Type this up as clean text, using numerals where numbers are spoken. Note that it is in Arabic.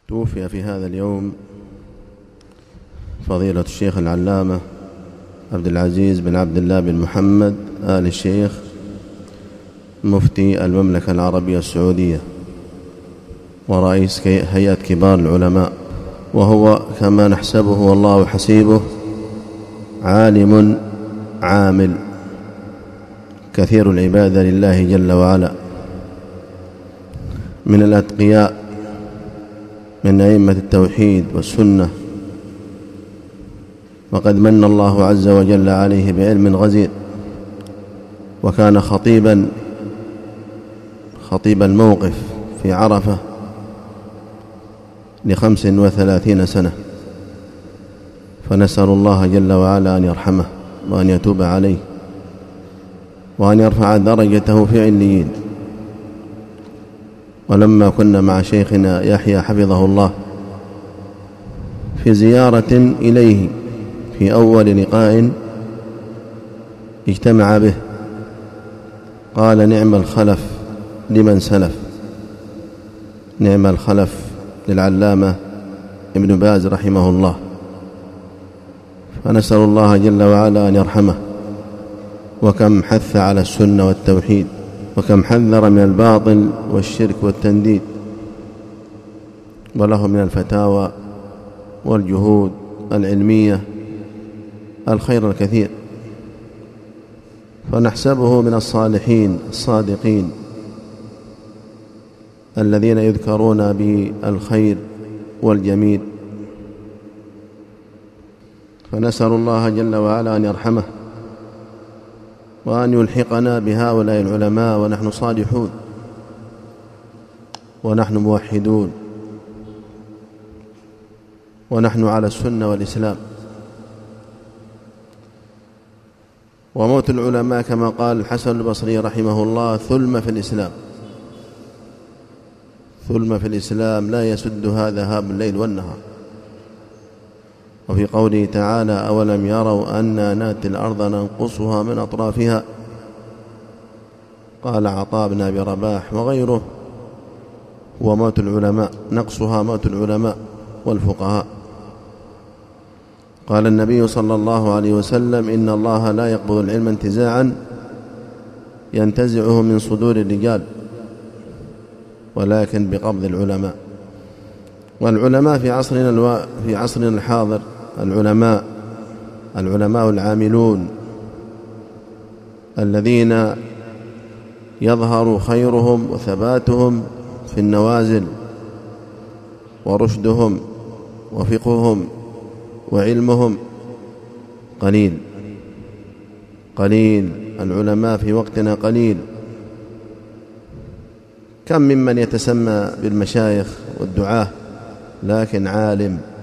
توفي في هذا اليوم فضيلة الشيخ العلامة عبد العزيز بن عبد الله بن محمد آل الشيخ مفتي المملكة العربية السعودية ورئيس هيئة كبار العلماء، وهو كما نحسبه والله حسيبه عالم عامل كثير العبادة لله جل وعلا، من الأتقياء من أئمة التوحيد والسنة، وقد من الله عز وجل عليه بعلم غزير، وكان خطيب الموقف في عرفة ل35 سنة، فنسأل الله جل وعلا أن يرحمه وأن يتوب عليه وأن يرفع درجته في عليين. ولما كنا مع شيخنا يحيى حفظه الله في زيارة إليه في أول لقاء اجتمع به، قال: نعم الخلف لمن سلف، نعم الخلف للعلامة ابن باز رحمه الله. فنسأل الله جل وعلا أن يرحمه، وكم حث على السنة والتوحيد، وكم حذر من الباطل والشرك والتنديد، وله من الفتاوى والجهود العلمية الخير الكثير، فنحسبه من الصالحين الصادقين الذين يذكرون بالخير والجميل. فنسأل الله جل وعلا أن يرحمه وأن يلحقنا بهؤلاء العلماء ونحن صالحون ونحن موحدون ونحن على السنة والإسلام. وموت العلماء كما قال الحسن البصري رحمه الله ثلم في الإسلام، ثلم في الإسلام لا يسد هذا هاب الليل والنهار. وفي قوله تعالى: أولم يروا أنا ناتي الأرض ننقصها من أطرافها، قال عطاء بن أبي رباح وغيره: هو موت العلماء، نقصها موت العلماء والفقهاء. قال النبي صلى الله عليه وسلم: إن الله لا يقبض العلم انتزاعا ينتزعه من صدور الرجال، ولكن بقبض العلماء. والعلماء في عصرنا الحاضر العلماء العاملون الذين يظهر خيرهم وثباتهم في النوازل، ورشدهم وفقههم وعلمهم قليل. العلماء في وقتنا قليل. كم ممن يتسمى بالمشايخ والدعاة لكن عالم